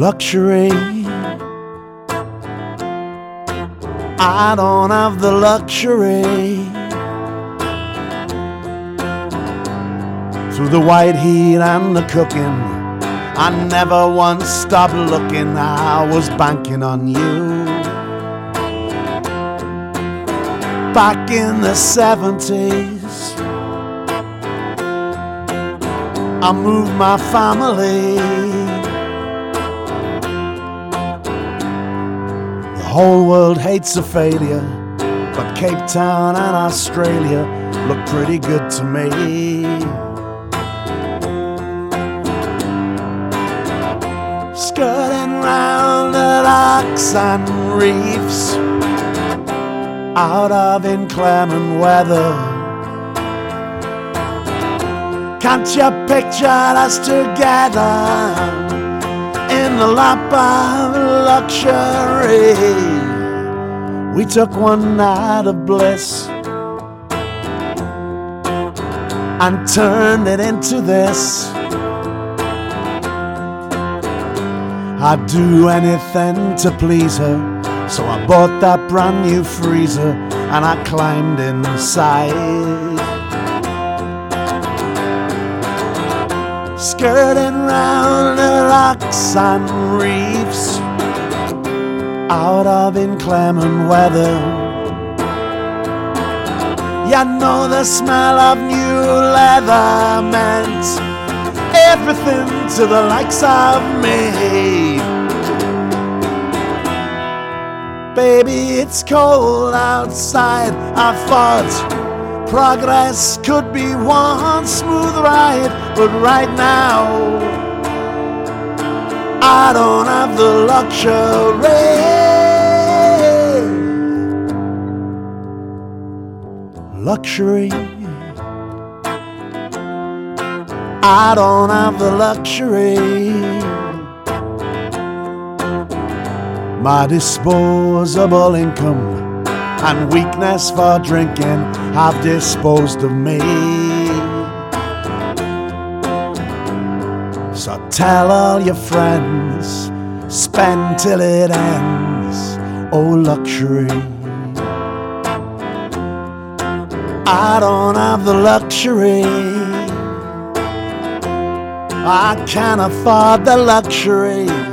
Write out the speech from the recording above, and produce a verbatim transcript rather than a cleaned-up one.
Luxury. I don't have the luxury. Through the white heat and the cooking, I never once stopped looking. I was banking on you. Back in the seventies, I moved my family. The whole world hates a failure, but Cape Town and Australia look pretty good to me. Skirting round the rocks and reefs, out of inclement weather. Can't you picture us together in the lap of luxury? We took one night of bliss and turned it into this. I'd do anything to please her, so I bought that brand new freezer and I climbed inside. Skirting round the rocks and reefs, out of inclement weather. You know the smell of new leather meant everything to the likes of me. Baby, it's cold outside. I thought progress could be one smooth ride, but right now I don't have the luxury. Luxury. I don't have the luxury. My disposable income and weakness for drinking have disposed of me. So tell all your friends, spend till it ends, oh luxury. I don't have the luxury. I can't afford the luxury.